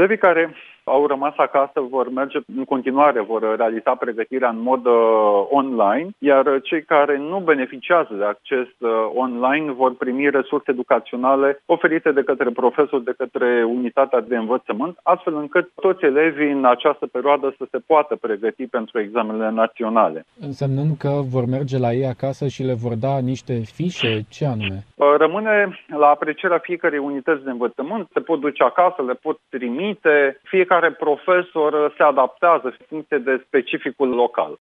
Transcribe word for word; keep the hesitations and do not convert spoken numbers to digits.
Elevii care au rămas acasă vor merge în continuare, vor realiza pregătirea în mod uh, online, iar cei care nu beneficiază de acces uh, online vor primi resurse educaționale oferite de către profesori, de către unitatea de învățământ, astfel încât toți elevii în această perioadă să se poată pregăti pentru examenele naționale. Însemnând că vor merge la ei acasă și le vor da niște fișe? Ce anume? Uh, rămâne la aprecierea fiecărei unități de învățământ, se pot duce acasă, le pot trimite, fiecare profesor se adaptează în funcție de specificul local.